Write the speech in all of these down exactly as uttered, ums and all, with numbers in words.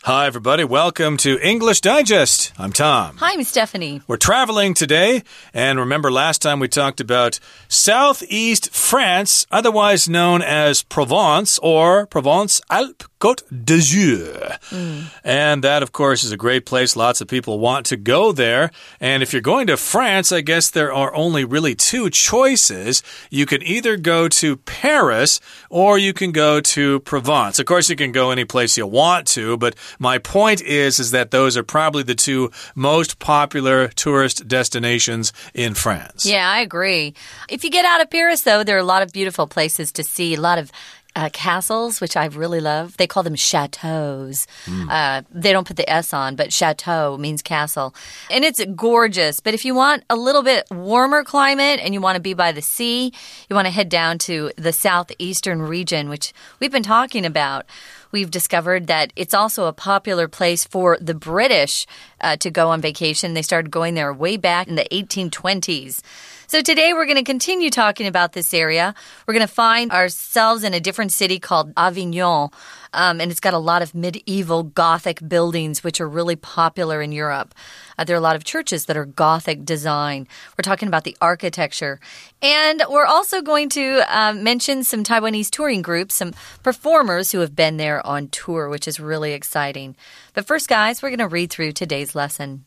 Hi, everybody. Welcome to English Digest. I'm Tom. Hi, I'm Stephanie. We're traveling today, and remember last time we talked about southeast France, otherwise known as Provence or Provence-Alpes-Côte d'Azur. Mm. And that, of course, is a great place. Lots of people want to go there. And if you're going to France, I guess there are only really two choices. You can either go to Paris or you can go to Provence. Of course, you can go any place you want to, but my point is, is that those are probably the two most popular tourist destinations in France. Yeah, I agree. If you get out of Paris, though, there are a lot of beautiful places to see, a lot of Uh, castles, which I really love. They call them chateaus. Mm. Uh, they don't put the S on, but chateau means castle. And it's gorgeous. But if you want a little bit warmer climate and you want to be by the sea, you want to head down to the southeastern region, which we've been talking about. We've discovered that it's also a popular place for the British uh, to go on vacation. They started going there way back in the eighteen twenties. So today we're going to continue talking about this area. We're going to find ourselves in a different city called Avignon, um, and it's got a lot of medieval Gothic buildings, which are really popular in Europe. Uh, there are a lot of churches that are Gothic design. We're talking about the architecture. And we're also going to um, mention some Taiwanese touring groups, some performers who have been there on tour, which is really exciting. But first, guys, we're going to read through today's lesson.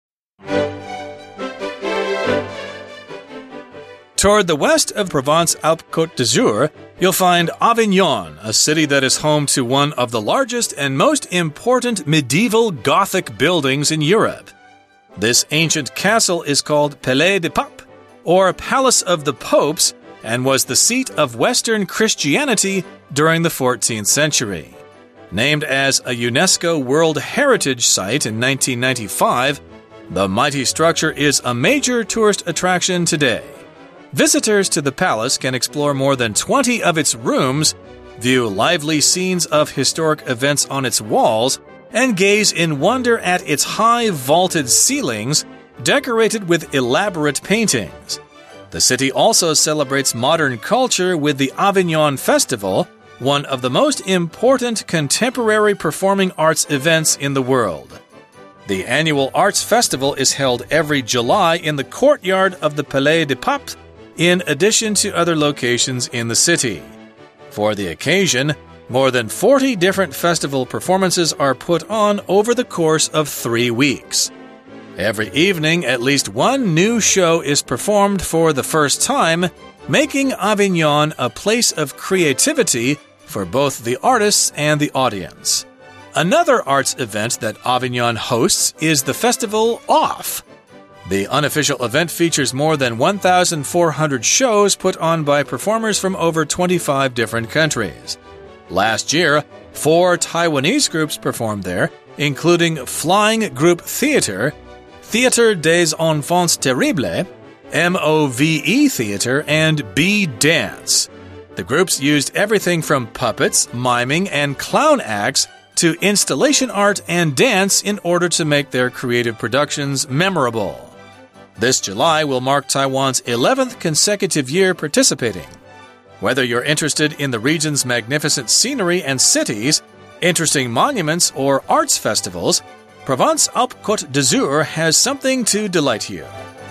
Toward the west of Provence-Alpes-Côte d'Azur, you'll find Avignon, a city that is home to one of the largest and most important medieval Gothic buildings in Europe. This ancient castle is called Palais des Papes, or Palace of the Popes, and was the seat of Western Christianity during the fourteenth century. Named as a UNESCO World Heritage Site in nineteen ninety-five, the mighty structure is a major tourist attraction today. Visitors to the palace can explore more than twenty of its rooms, view lively scenes of historic events on its walls, and gaze in wonder at its high vaulted ceilings, decorated with elaborate paintings. The city also celebrates modern culture with the Avignon Festival, one of the most important contemporary performing arts events in the world. The annual Arts Festival is held every July in the courtyard of the Palais des Papes, in addition to other locations in the city. For the occasion, more than forty different festival performances are put on over the course of three weeks. Every evening, at least one new show is performed for the first time, making Avignon a place of creativity for both the artists and the audience. Another arts event that Avignon hosts is the festival Off. The unofficial event features more than one thousand four hundred shows put on by performers from over twenty-five different countries. Last year, four Taiwanese groups performed there, including Flying Group Theater, Theater des Enfants Terribles, M O V E Theater, and B Dance. The groups used everything from puppets, miming, and clown acts to installation art and dance in order to make their creative productions memorable. This July will mark Taiwan's eleventh consecutive year participating. Whether you're interested in the region's magnificent scenery and cities, interesting monuments, or arts festivals, Provence-Alpes-Côte d'Azur has something to delight you.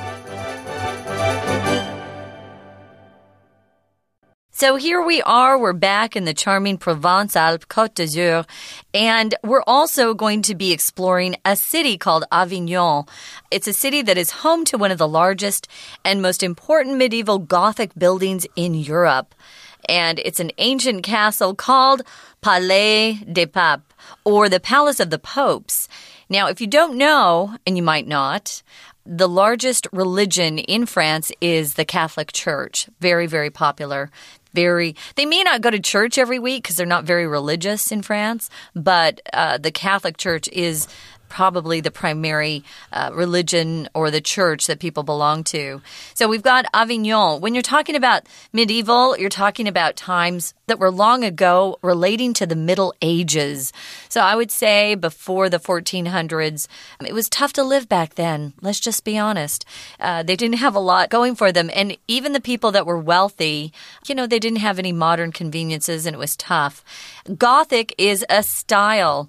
So here we are, we're back in the charming Provence-Alpes-Côte d'Azur, and we're also going to be exploring a city called Avignon. It's a city that is home to one of the largest and most important medieval Gothic buildings in Europe. And it's an ancient castle called Palais des Papes, or the Palace of the Popes. Now, if you don't know, and you might not, the largest religion in France is the Catholic Church. Very, very popular. Very, they may not go to church every week because they're not very religious in France, but uh, the Catholic Church is probably the primary uh, religion or the church that people belong to. So we've got Avignon. When you're talking about medieval, you're talking about times that were long ago relating to the Middle Ages. So I would say before the fourteen hundreds, it was tough to live back then. Let's just be honest. Uh, they didn't have a lot going for them. And even the people that were wealthy, you know, they didn't have any modern conveniences and it was tough. Gothic is a style.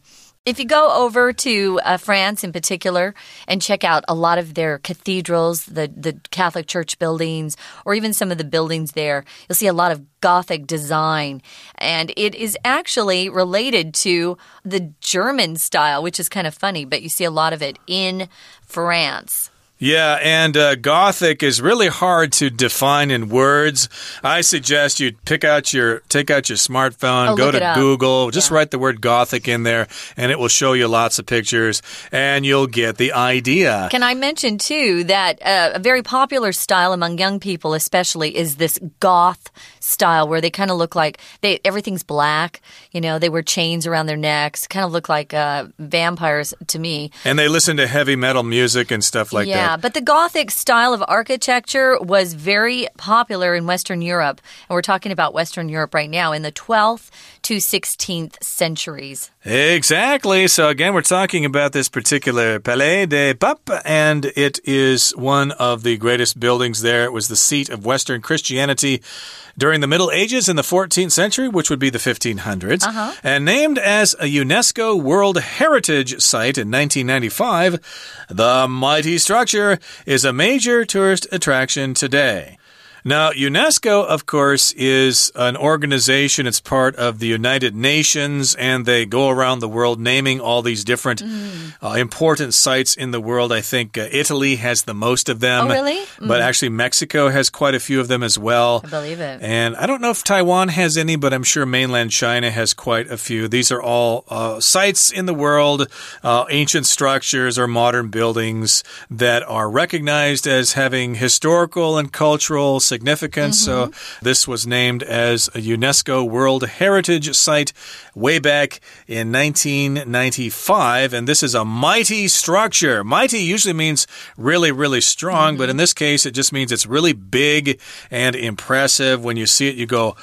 If you go over to uh, France in particular and check out a lot of their cathedrals, the, the Catholic Church buildings, or even some of the buildings there, you'll see a lot of Gothic design. And it is actually related to the German style, which is kind of funny, but you see a lot of it in France. Yeah, and uh, Gothic is really hard to define in words. I suggest you pick out your take out your smartphone, oh, go to Google, just yeah. write the word Gothic in there, and it will show you lots of pictures, and you'll get the idea. Can I mention, too, that uh, a very popular style among young people especially is this goth style where they kind of look like they everything's black. You know, they wear chains around their necks, kind of look like uh, vampires to me. And they listen to heavy metal music and stuff like yeah, that. Yeah, but the Gothic style of architecture was very popular in Western Europe. And we're talking about Western Europe right now in the twelfth to sixteenth centuries. Exactly. So again, we're talking about this particular Palais des Papes, and it is one of the greatest buildings there. It was the seat of Western Christianity during the Middle Ages in the fourteenth century, which would be the fifteen hundreds, uh-huh. and named as a UNESCO World Heritage Site in nineteen ninety-five, the mighty structure is a major tourist attraction today. Now, UNESCO, of course, is an organization. It's part of the United Nations, and they go around the world naming all these different mm. uh, important sites in the world. I think uh, Italy has the most of them. Oh, really? Mm. But actually, Mexico has quite a few of them as well. I believe it. And I don't know if Taiwan has any, but I'm sure mainland China has quite a few. These are all uh, sites in the world, uh, ancient structures or modern buildings that are recognized as having historical and cultural significance. Mm-hmm. So this was named as a UNESCO World Heritage Site way back in nineteen ninety-five. And this is a mighty structure. Mighty usually means really, really strong, mm-hmm. but in this case, it just means it's really big and impressive. When you see it, you go,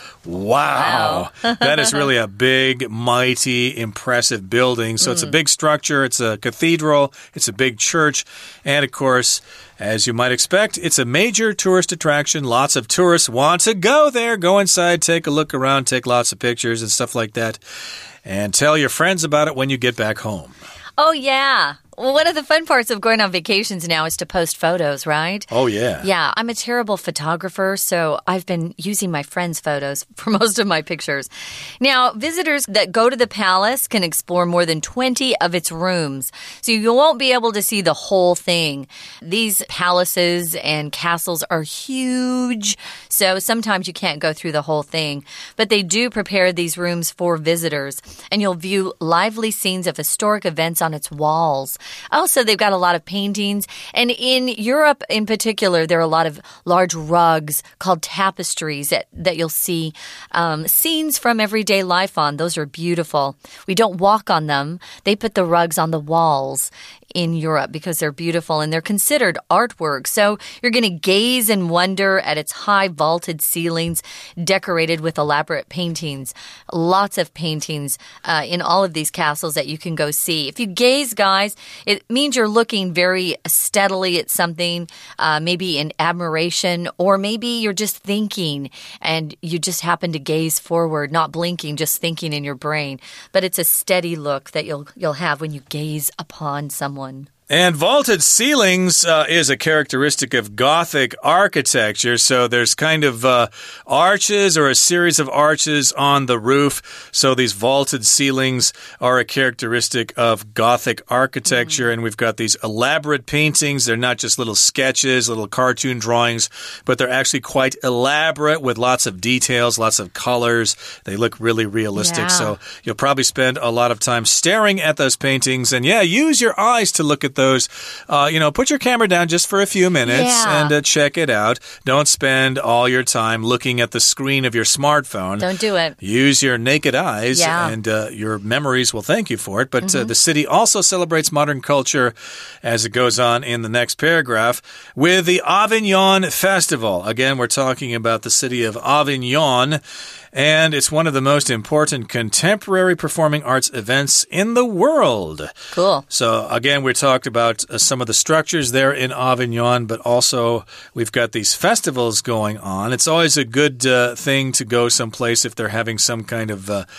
wow, wow. That is really a big, mighty, impressive building. So mm. it's a big structure. It's a cathedral. It's a big church. And of course, as you might expect, it's a major tourist attraction. Lots of tourists want to go there, go inside, take a look around, take lots of pictures and stuff like that. And tell your friends about it when you get back home. Oh, yeah. Well, one of the fun parts of going on vacations now is to post photos, right? Oh, yeah. Yeah, I'm a terrible photographer, so I've been using my friends' photos for most of my pictures. Now, visitors that go to the palace can explore more than twenty of its rooms, so you won't be able to see the whole thing. These palaces and castles are huge, so sometimes you can't go through the whole thing. But they do prepare these rooms for visitors, and you'll view lively scenes of historic events on its walls. Also, they've got a lot of paintings. And in Europe in particular, there are a lot of large rugs called tapestries that, that you'll see um, scenes from everyday life on. Those are beautiful. We don't walk on them. They put the rugs on the walls in Europe because they're beautiful and they're considered artwork. So you're going to gaze and wonder at its high vaulted ceilings decorated with elaborate paintings. Lots of paintings uh, in all of these castles that you can go see. If you gaze, guys, it means you're looking very steadily at something, uh, maybe in admiration, or maybe you're just thinking and you just happen to gaze forward, not blinking, just thinking in your brain. But it's a steady look that you'll you'll have when you gaze upon someone. And vaulted ceilings uh, is a characteristic of Gothic architecture. So there's kind of uh, arches or a series of arches on the roof. So these vaulted ceilings are a characteristic of Gothic architecture. Mm-hmm. And we've got these elaborate paintings. They're not just little sketches, little cartoon drawings, but they're actually quite elaborate with lots of details, lots of colors. They look really realistic. Yeah. So you'll probably spend a lot of time staring at those paintings. And yeah, use your eyes to look at those. Uh, you know, put your camera down just for a few minutes yeah. and uh, check it out. Don't spend all your time looking at the screen of your smartphone. Don't do it. Use your naked eyes, yeah. and uh, your memories will thank you for it. But mm-hmm. uh, the city also celebrates modern culture, as it goes on in the next paragraph, with the Avignon Festival. Again, we're talking about the city of Avignon. And it's one of the most important contemporary performing arts events in the world. Cool. So, again, we talked about uh, some of the structures there in Avignon, but also we've got these festivals going on. It's always a good uh, thing to go someplace if they're having some kind of uh,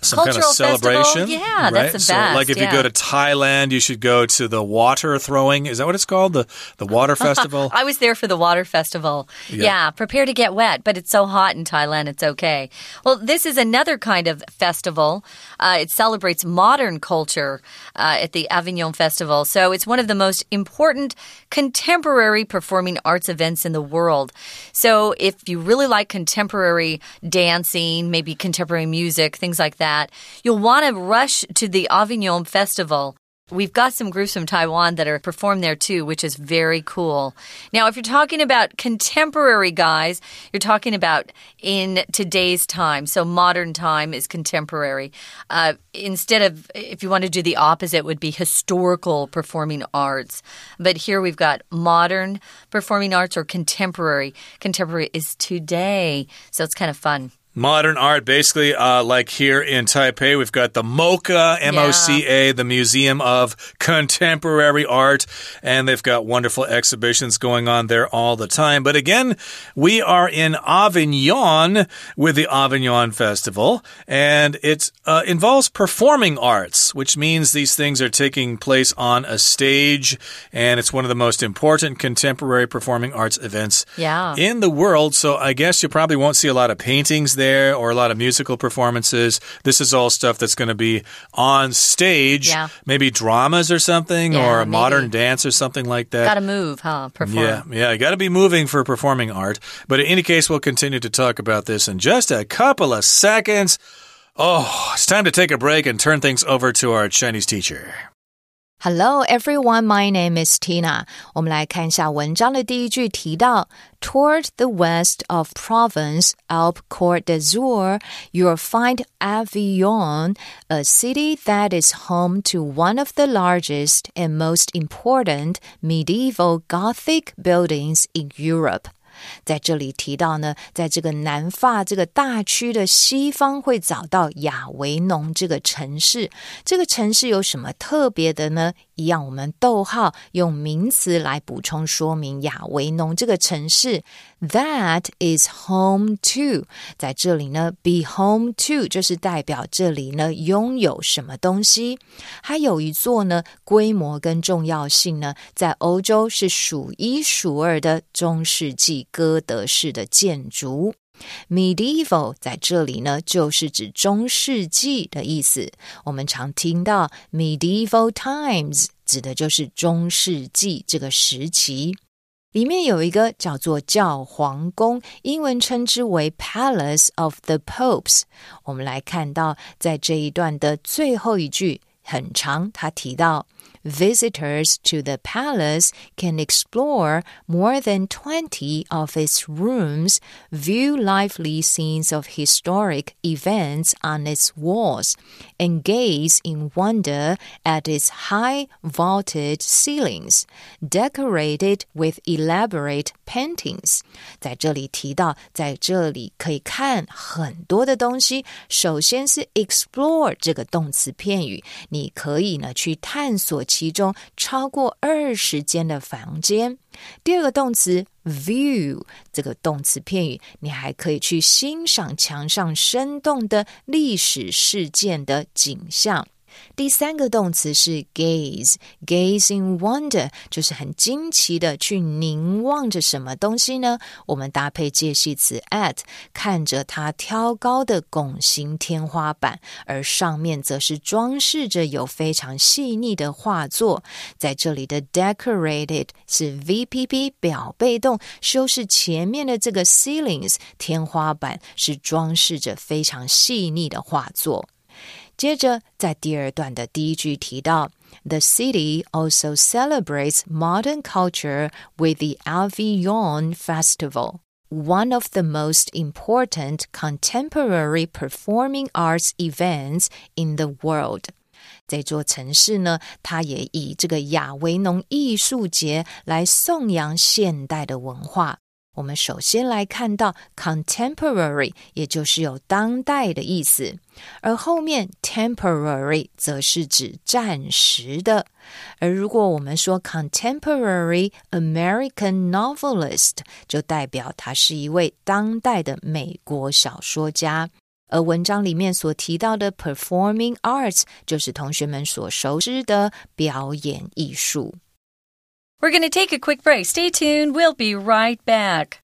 some Cultural kind of celebration. Festival? Yeah, right? that's the so, best. like if yeah. you go to Thailand, you should go to the water throwing. Is that what it's called? The the water festival? I was there for the water festival. Yeah. yeah, prepare to get wet, but it's so hot in Thailand, it's okay. Well, this is another kind of festival. Uh, it celebrates modern culture uh, at the Avignon Festival. So it's one of the most important contemporary performing arts events in the world. So if you really like contemporary dancing, maybe contemporary music, things like that, you'll want to rush to the Avignon Festival. We've got some groups from Taiwan that are performed there too, which is very cool. Now, if you're talking about contemporary guys, you're talking about in today's time. So modern time is contemporary. Uh, instead of, if you want to do the opposite, it would be historical performing arts. But here we've got modern performing arts or contemporary. Contemporary is today. So it's kind of fun. Modern art, basically, uh, like here in Taipei, we've got the MoCA, M O C A, yeah. the Museum of Contemporary Art, and they've got wonderful exhibitions going on there all the time. But again, we are in Avignon with the Avignon Festival, and it uh, involves performing arts, which means these things are taking place on a stage, and it's one of the most important contemporary performing arts events yeah. in the world. So I guess you probably won't see a lot of paintings there. There, or a lot of musical performances. This is all stuff that's going to be on stage. Yeah. Maybe dramas or something, yeah, or a maybe. modern dance or something like that. Got to move, huh? Perform. Yeah, yeah, you got to be moving for performing art. But in any case, we'll continue to talk about this in just a couple of seconds. Oh, it's time to take a break and turn things over to our Chinese teacher. Hello everyone, my name is Tina. 我们来看一下文章的第一句提到 Toward the west of Provence, Alpes Côte d'Azur, you'll find Avignon, a city that is home to one of the largest and most important medieval Gothic buildings in Europe.在这里提到呢，在这个南法这个大区的西方会找到亚维农这个城市。这个城市有什么特别的呢？一样我们逗号用名词来补充说明亚维农这个城市。That is home to. 在这里呢 be home to 就是代表这里呢拥有什么东西。还有一座呢规模跟重要性呢在欧洲是数一数二的中世纪哥德式的建筑。Medieval 在这里呢就是指中世纪的意思，我们常听到 medieval times 指的就是中世纪这个时期。里面有一个叫做教皇宫，英文称之为 Palace of the Popes。 我们来看到在这一段的最后一句很长，他提到Visitors to the palace can explore more than twenty of its rooms, view lively scenes of historic events on its walls, and gaze in wonder at its high vaulted ceilings, decorated with elaborate paintings. 在这里提到，在这里可以看很多的东西。首先是 explore 这个动词片语，你可以呢去探索其中超过二十间的房间。第二个动词 view 这个动词片语，你还可以去欣赏墙上生动的历史事件的景象。第三个动词是 gaze gaze in wonder 就是很惊奇的去凝望着什么东西呢？我们搭配介系词 at 看着它挑高的拱形天花板，而上面则是装饰着有非常细腻的画作。在这里的 decorated 是 V P P 表被动，修饰前面的这个 ceilings 天花板是装饰着非常细腻的画作。接着在第二段的第一句提到 The city also celebrates modern culture with the Avignon Festival, one of the most important contemporary performing arts events in the world. 这座城市呢，它也以这个亚维农艺术节来颂扬现代的文化。我们首先来看到 contemporary 也就是有当代的意思，而后面 temporary 则是指暂时的。而如果我们说 contemporary American novelist 就代表他是一位当代的美国小说家。 而文章里面所提到的 performing arts 就是同学们所熟知的表演艺术。 We're going to take a quick break. Stay tuned. We'll be right back.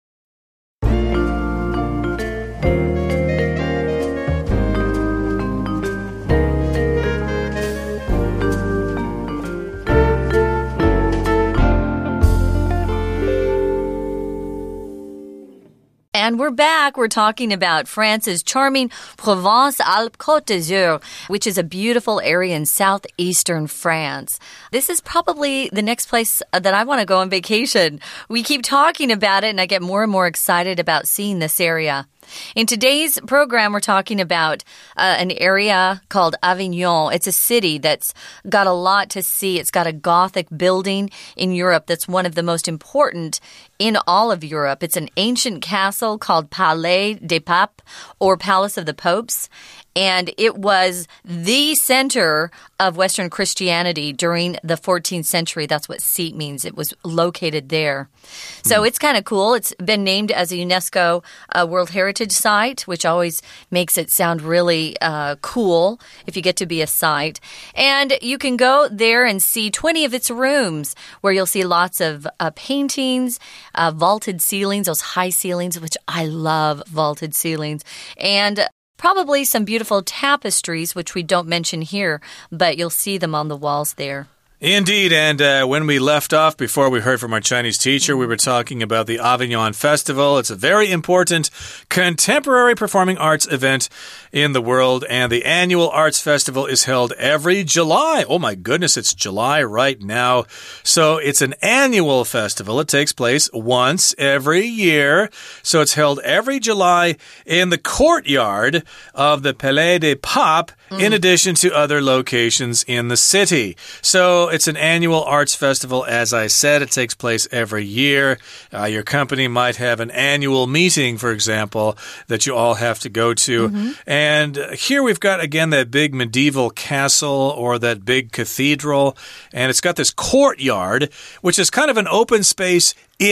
And we're back. We're talking about France's charming Provence-Alpes-Côte d'Azur, which is a beautiful area in southeastern France. This is probably the next place that I want to go on vacation. We keep talking about it, and I get more and more excited about seeing this area. In today's program, we're talking about uh, an area called Avignon. It's a city that's got a lot to see. It's got a Gothic building in Europe that's one of the most important in all of Europe. It's an ancient castle called Palais des Papes, or Palace of the Popes. And it was the center of Western Christianity during the fourteenth century. That's what seat means. It was located there. So mm. it's kind of cool. It's been named as a UNESCO uh, World Heritage Site, which always makes it sound really uh, cool if you get to be a site. And you can go there and see twenty of its rooms, where you'll see lots of uh, paintings, uh, vaulted ceilings, those high ceilings, which I love vaulted ceilings, and probably some beautiful tapestries, which we don't mention here, but you'll see them on the walls there. Indeed, and uh, when we left off, before we heard from our Chinese teacher, we were talking about the Avignon Festival. It's a very important contemporary performing arts event in the world, and the annual arts festival is held every July. Oh my goodness, it's July right now. So it's an annual festival. It takes place once every year. So it's held every July in the courtyard of the Palais des Papes, mm. in addition to other locations in the city. So it's an annual arts festival. As I said, it takes place every year. Uh, your company might have an annual meeting, for example, that you all have to go to. Mm-hmm. And here we've got, again, that big medieval castle or that big cathedral. And it's got this courtyard, which is kind of an open space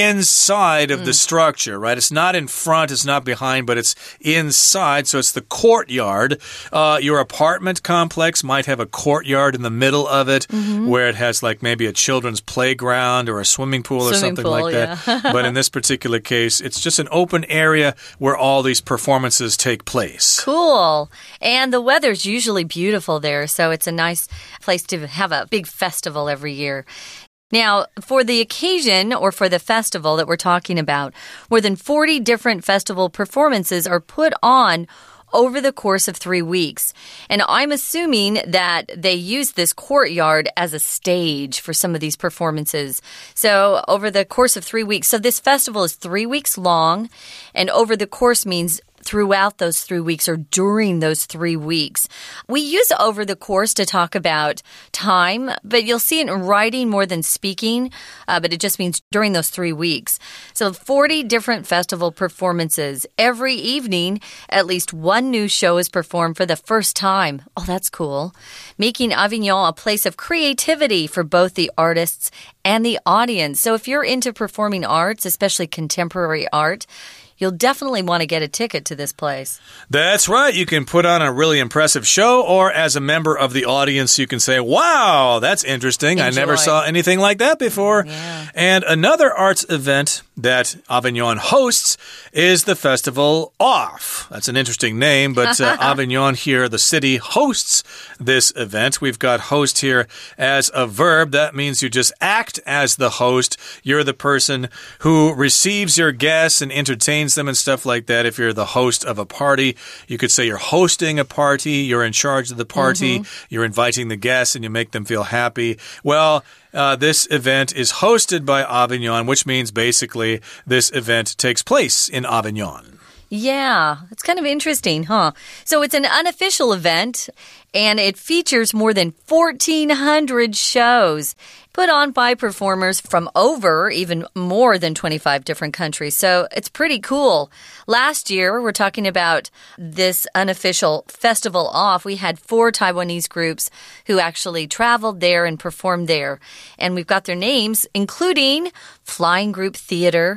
inside of mm. the structure, right? It's not in front, it's not behind, but it's inside, so it's the courtyard. Uh, your apartment complex might have a courtyard in the middle of it, mm-hmm. where it has like maybe a children's playground or a swimming pool swimming or something pool, like that. Yeah. But in this particular case, it's just an open area where all these performances take place. Cool. And the weather's usually beautiful there, so it's a nice place to have a big festival every year. Now, for the occasion or for the festival that we're talking about, more than forty different festival performances are put on over the course of three weeks. And I'm assuming that they use this courtyard as a stage for some of these performances. So over the course of three weeks, so this festival is three weeks long, and over the course means throughout those three weeks or during those three weeks. We use over the course to talk about time, but you'll see it in writing more than speaking, uh, but it just means during those three weeks. So forty different festival performances. Every evening, at least one new show is performed for the first time. Oh, that's cool. Making Avignon a place of creativity for both the artists and the audience. So if you're into performing arts, especially contemporary art, you'll definitely want to get a ticket to this place. That's right. You can put on a really impressive show, or as a member of the audience, you can say, wow, that's interesting. Enjoy. I never saw anything like that before. Yeah. And another arts event that Avignon hosts is the Festival Off. That's an interesting name, but uh, Avignon here, the city, hosts this event. We've got host here as a verb. That means you just act as the host. You're the person who receives your guests and entertains them and stuff like that. If you're the host of a party, you could say you're hosting a party, you're in charge of the party, mm-hmm. you're inviting the guests and you make them feel happy. Well, uh, this event is hosted by Avignon, which means basically this event takes place in Avignon. Yeah, it's kind of interesting, huh? So it's an unofficial event, and it features more than fourteen hundred shows put on by performers from over even more than twenty-five different countries. So it's pretty cool. Last year, we're talking about this unofficial Festival Off. We had four Taiwanese groups who actually traveled there and performed there. And we've got their names, including Flying Group Theater,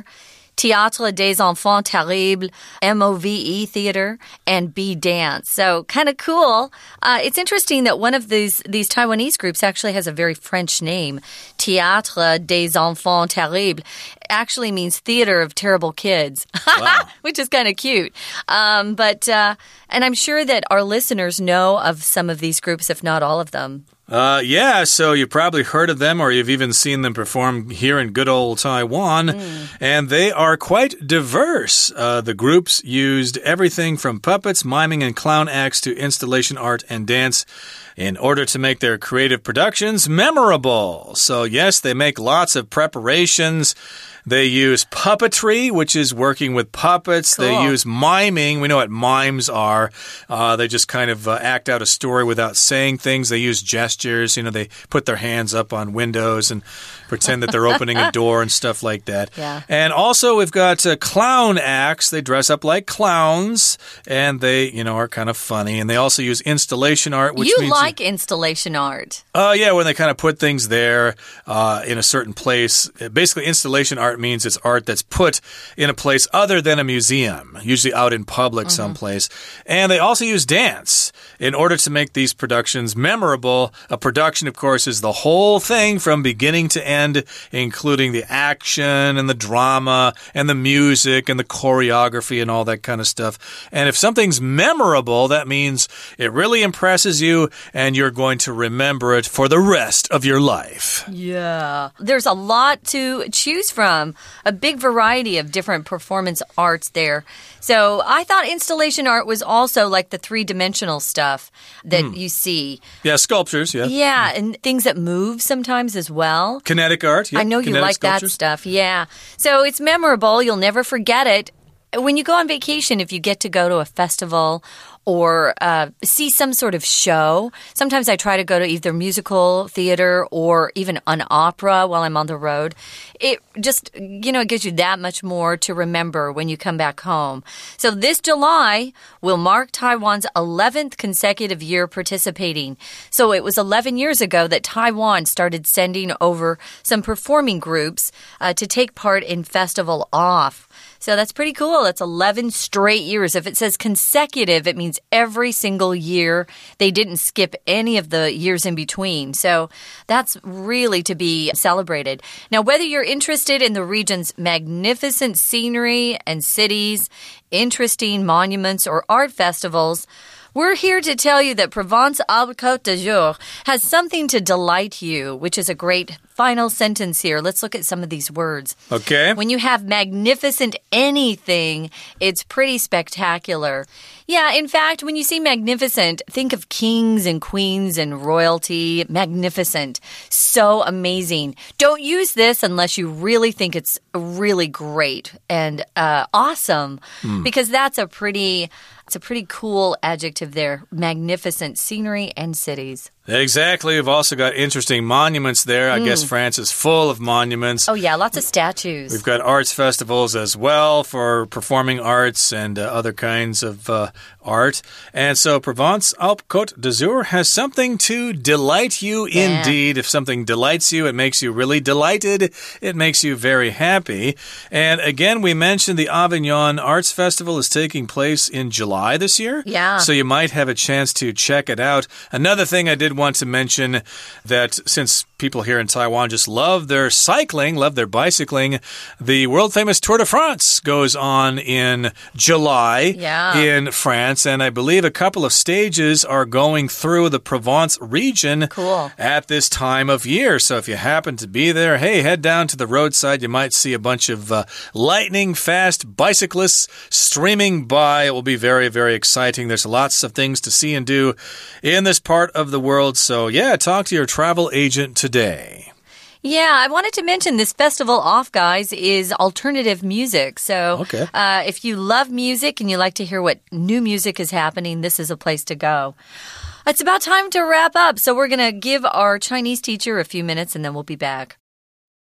Théâtre des Enfants Terribles, M O V E Theater, and B Dance. So kind of cool. Uh, it's interesting that one of these, these Taiwanese groups actually has a very French name. Théâtre des Enfants Terribles actually means theater of terrible kids, wow. which is kind of cute. Um, but, uh, and I'm sure that our listeners know of some of these groups, if not all of them. Uh, yeah, so you've probably heard of them or you've even seen them perform here in good old Taiwan. Mm. And they are quite diverse. Uh, the groups used everything from puppets, miming, and clown acts to installation art and dance in order to make their creative productions memorable. So, yes, they make lots of preparations. They use puppetry, which is working with puppets. Cool. They use miming. We know what mimes are. Uh, they just kind of uh, act out a story without saying things. They use gestures. You know, they put their hands up on windows and pretend that they're opening a door and stuff like that. Yeah. And also, we've got uh, clown acts. They dress up like clowns, and they, you know, are kind of funny. And they also use installation art, which you means... like you, installation art. Oh, uh, yeah, when they kind of put things there uh, in a certain place. Basically, installation art means it's art that's put in a place other than a museum, usually out in public mm-hmm. someplace. And they also use dance in order to make these productions memorable. A production, of course, is the whole thing from beginning to end, including the action and the drama and the music and the choreography and all that kind of stuff. And if something's memorable, that means it really impresses you and you're going to remember it for the rest of your life. Yeah. There's a lot to choose from. A big variety of different performance arts there. So I thought installation art was also like the three-dimensional stuff that mm. you see. Yeah, sculptures, yeah. Yeah, and things that move sometimes as well. Kinetic art, yeah. I know you like sculptures. that stuff, yeah. So it's memorable. You'll never forget it. When you go on vacation, if you get to go to a festival or uh, see some sort of show. Sometimes I try to go to either musical theater or even an opera while I'm on the road. It just, you know, it gives you that much more to remember when you come back home. So this July will mark Taiwan's eleventh consecutive year participating. So it was eleven years ago that Taiwan started sending over some performing groups uh, to take part in Festival Off. So that's pretty cool. That's eleven straight years. If it says consecutive, it means every single year. They didn't skip any of the years in between. So that's really to be celebrated. Now, whether you're interested in the region's magnificent scenery and cities, interesting monuments, or art festivals, we're here to tell you that Provence-Alpes-Côte d'Azur has something to delight you, which is a great final sentence here. Let's look at some of these words. Okay. When you have magnificent anything, it's pretty spectacular. Yeah, in fact, when you see magnificent, think of kings and queens and royalty. Magnificent. So amazing. Don't use this unless you really think it's really great and uh, awesome, mm. because that's a pretty... It's a pretty cool adjective there. Magnificent scenery and cities. Exactly. We've also got interesting monuments there. I mm. guess France is full of monuments. Oh, yeah. Lots of statues. We've got arts festivals as well for performing arts and uh, other kinds of uh, art. And so Provence-Alpes-Côte d'Azur has something to delight you yeah. indeed. If something delights you, it makes you really delighted. It makes you very happy. And again, we mentioned the Avignon Arts Festival is taking place in July this year. Yeah. So you might have a chance to check it out. Another thing I did want to mention that since people here in Taiwan just love their cycling, love their bicycling, the world-famous Tour de France goes on in July yeah. in France, and I believe a couple of stages are going through the Provence region cool. at this time of year. So if you happen to be there, hey, head down to the roadside. You might see a bunch of uh, lightning-fast bicyclists streaming by. It will be very, very exciting. There's lots of things to see and do in this part of the world. So, yeah, talk to your travel agent today. Yeah, I wanted to mention this Festival Off, guys, is alternative music. So okay. uh, if you love music and you like to hear what new music is happening, this is a place to go. It's about time to wrap up. So we're going to give our Chinese teacher a few minutes and then we'll be back.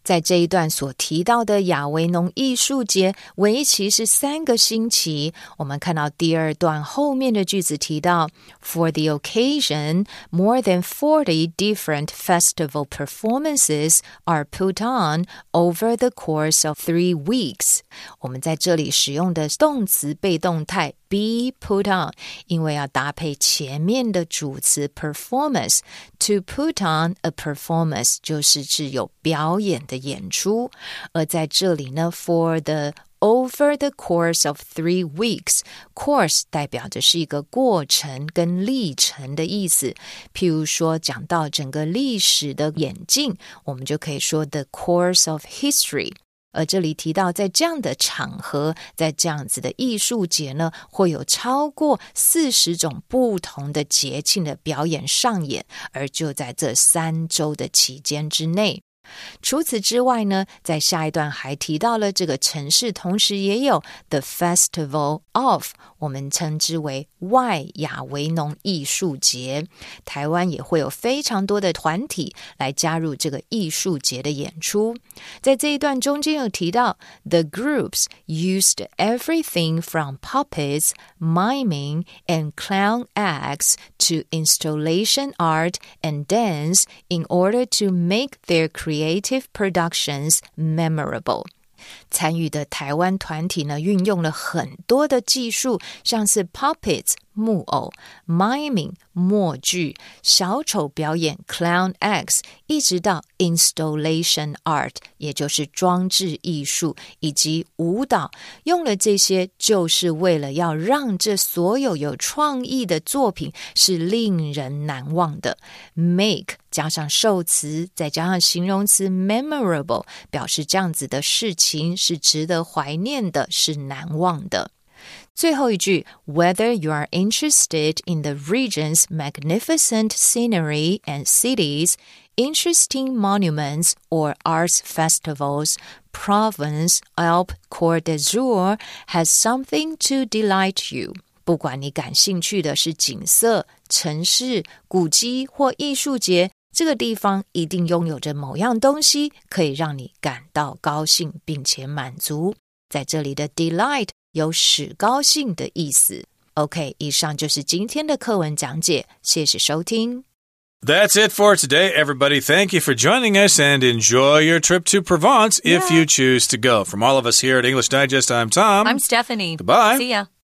在这一段所提到的亚维农艺术节为期是三个星期，我们看到第二段后面的句子提到 For the occasion, more than forty different festival performances are put on over the course of three weeks. 我们在这里使用的动词被动态be put on， 因为要搭配前面的主词 performance。 To put on a performance 就是指有表演的演出，而在这里呢 for the over the course of three weeks, course 代表的是一个过程跟历程的意思。譬如说讲到整个历史的演进，我们就可以说 the course of history。而这里提到在这样的场合，在这样子的艺术节呢，会有超过四十种不同的节庆的表演上演，而就在这三周的期间之内。除此之外呢，在下一段还提到了这个城市同时也有 The Festival of， 我们称之为外亚维农艺术节。台湾也会有非常多的团体来加入这个艺术节的演出。在这一段中间有提到 The groups used everything from puppets, miming, and clown acts to installation art and dance in order to make their creative productions memorable. 参与的台湾团体呢，运用了很多的技术，像是 puppets 木偶、miming 默剧、小丑表演 clown acts， 一直到 installation art 也就是装置艺术以及舞蹈，用了这些就是为了要让这所有有创意的作品是令人难忘的。 make 加上受词再加上形容词 memorable， 表示这样子的事情是值得怀念的，是难忘的。最后一句 Whether you are interested in the region's magnificent scenery and cities, interesting monuments, or arts festivals, Provence Alpes Côte d'Azur has something to delight you. 不管你感兴趣的是景色、城市、古迹或艺术节，这个地方一定拥有着某样东西可以让你感到高兴并且满足。在这里的 delight 有使高兴的意思。 OK， 以上就是今天的课文讲解，谢谢收听。 That's it for today, everybody. Thank you for joining us and enjoy your trip to Provence if yeah. you choose to go. From all of us here at English Digest, I'm Tom. I'm Stephanie. Goodbye. See ya.